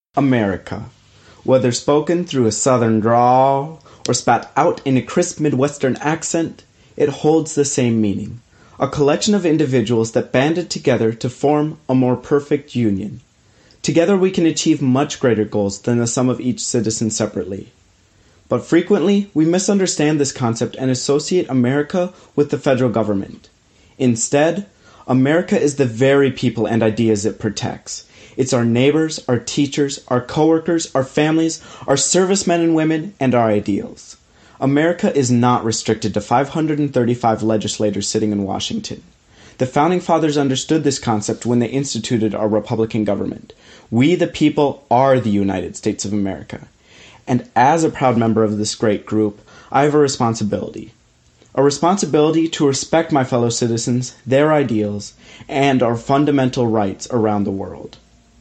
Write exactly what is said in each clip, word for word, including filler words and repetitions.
America. Whether spoken through a southern drawl or spat out in a crisp Midwestern accent, it holds the same meaning. A collection of individuals that banded together to form a more perfect union. Together we can achieve much greater goals than the sum of each citizen separately. But frequently, we misunderstand this concept and associate America with the federal government. Instead, America is the very people and ideas it protects. It's our neighbors, our teachers, our coworkers, our families, our servicemen and women, and our ideals. America is not restricted to five hundred thirty-five legislators sitting in Washington. The Founding Fathers understood this concept when they instituted our Republican government. We, the people, are the United States of America. And as a proud member of this great group, I have a responsibility. A responsibility to respect my fellow citizens, their ideals, and our fundamental rights around the world.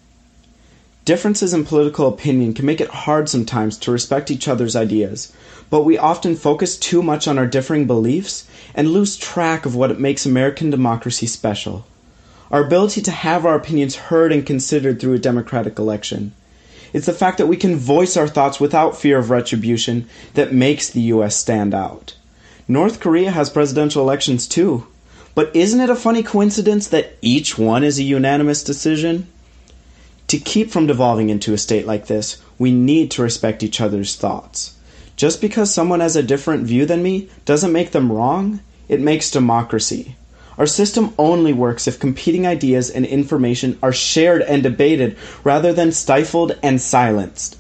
Differences in political opinion can make it hard sometimes to respect each other's ideas, but we often focus too much on our differing beliefs and lose track of what makes American democracy special. Our ability to have our opinions heard and considered through a democratic election. It's the fact that we can voice our thoughts without fear of retribution that makes the U S stand out. North Korea has presidential elections too, but isn't it a funny coincidence that each one is a unanimous decision? To keep from devolving into a state like this, we need to respect each other's thoughts. Just because someone has a different view than me doesn't make them wrong, it makes democracy. Our system only works if competing ideas and information are shared and debated rather than stifled and silenced.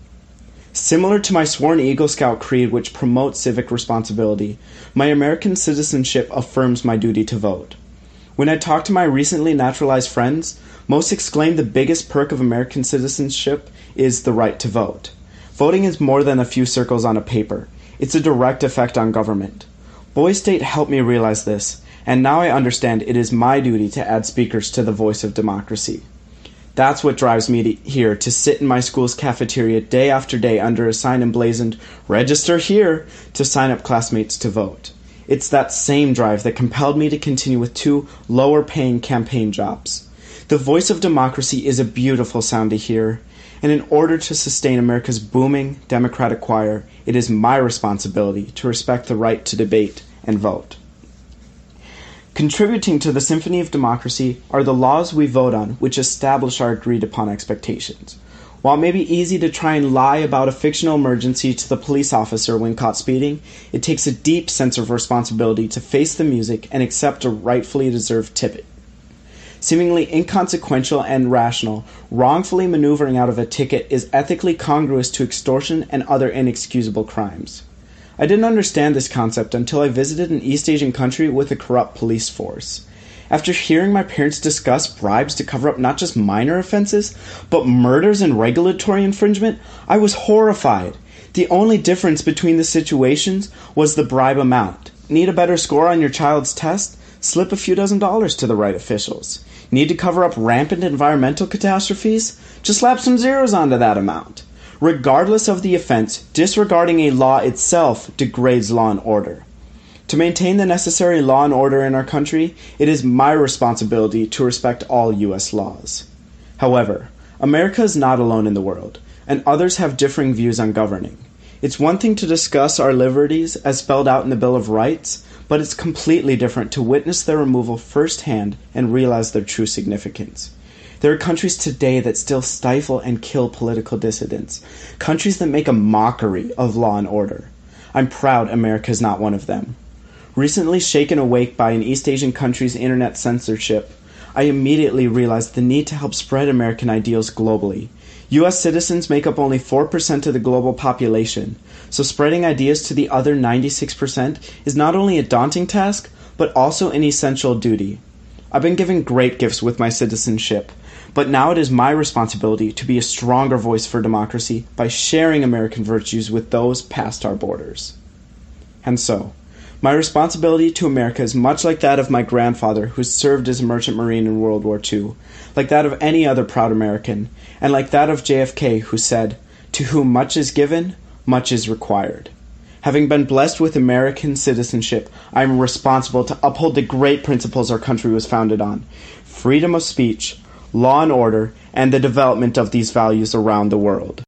Similar to my sworn Eagle Scout creed, which promotes civic responsibility, my American citizenship affirms my duty to vote. When I talk to my recently naturalized friends, most exclaim the biggest perk of American citizenship is the right to vote. Voting is more than a few circles on a paper. It's a direct effect on government. Boys State helped me realize this, and now I understand it is my duty to add speakers to the voice of democracy. That's what drives me to, here to sit in my school's cafeteria day after day under a sign emblazoned, "Register here," to sign up classmates to vote. It's that same drive that compelled me to continue with two lower-paying campaign jobs. The voice of democracy is a beautiful sound to hear, and in order to sustain America's booming democratic choir, it is my responsibility to respect the right to debate and vote. Contributing to the symphony of democracy are the laws we vote on, which establish our agreed-upon expectations. While it may be easy to try and lie about a fictional emergency to the police officer when caught speeding, it takes a deep sense of responsibility to face the music and accept a rightfully deserved ticket. Seemingly inconsequential and rational, wrongfully maneuvering out of a ticket is ethically congruous to extortion and other inexcusable crimes. I didn't understand this concept until I visited an East Asian country with a corrupt police force. After hearing my parents discuss bribes to cover up not just minor offenses, but murders and regulatory infringement, I was horrified. The only difference between the situations was the bribe amount. Need a better score on your child's test? Slip a few dozen dollars to the right officials. Need to cover up rampant environmental catastrophes? Just slap some zeros onto that amount. Regardless of the offense, disregarding a law itself degrades law and order. To maintain the necessary law and order in our country, it is my responsibility to respect all U S laws. However, America is not alone in the world, and others have differing views on governing. It's one thing to discuss our liberties as spelled out in the Bill of Rights, but it's completely different to witness their removal firsthand and realize their true significance. There are countries today that still stifle and kill political dissidents, countries that make a mockery of law and order. I'm proud America is not one of them. Recently shaken awake by an East Asian country's internet censorship, I immediately realized the need to help spread American ideals globally. U S citizens make up only four percent of the global population, so spreading ideas to the other ninety-six percent is not only a daunting task, but also an essential duty. I've been given great gifts with my citizenship, but now it is my responsibility to be a stronger voice for democracy by sharing American virtues with those past our borders. And so, my responsibility to America is much like that of my grandfather who served as a merchant marine in World War Two, like that of any other proud American, and like that of J F K who said, "To whom much is given, much is required." Having been blessed with American citizenship, I am responsible to uphold the great principles our country was founded on: freedom of speech, law and order, and the development of these values around the world.